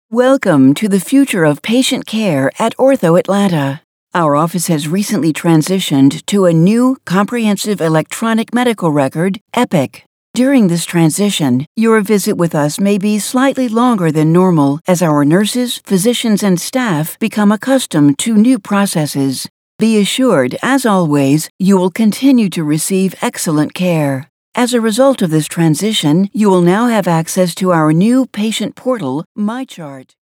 Welcome to the future of patient care at Ortho Atlanta. Our office has recently transitioned to a new comprehensive electronic medical record, Epic. During this transition, your visit with us may be slightly longer than normal as our nurses, physicians, and staff become accustomed to new processes. Be assured, as always, you will continue to receive excellent care. As a result of this transition, you will now have access to our new patient portal, MyChart.